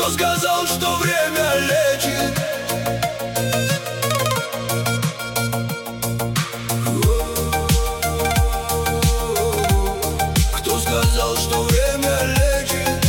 Кто сказал, что время лечит? Кто сказал, что время лечит?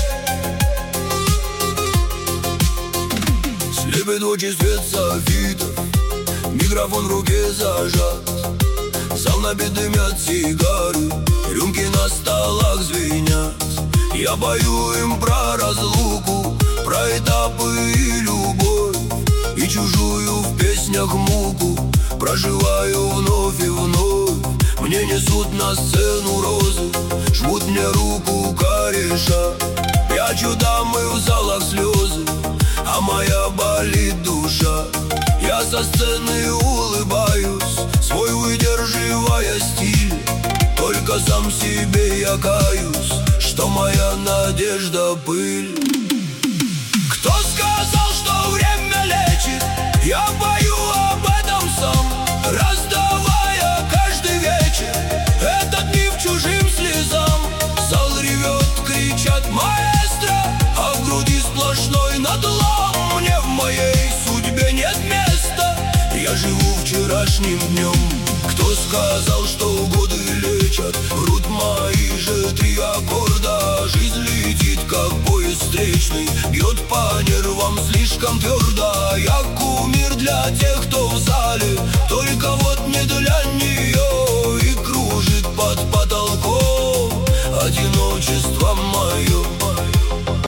Слепит очи свет софитов, микрофон в руке зажат. Зал набит, дымят сигары, рюмки на столах звенят. Я пою им про разлуку, про этапы и любовь, и чужую в песнях муку проживаю вновь и вновь. Мне несут на сцену розы, жмут мне руку кореша. Прячу дамы в залах слезы, а моя болит душа. Я со сцены улыбаюсь, свой выдерживая стиль. Только сам себе я каюсь, что моя надежда пыль. Кто сказал, что время лечит? Я пою об этом сам, раздавая каждый вечер этот миф чужим слезам. Зал ревет, кричат маэстро, а в груди сплошной надлом. Мне в моей судьбе нет места, я живу вчерашним днем. Кто сказал, что годы лечат? Врут мои же три аккорда. Жизнь летит, как поезд встречный, бьет по нервам слишком твердо. Я кумир для тех, кто в зале,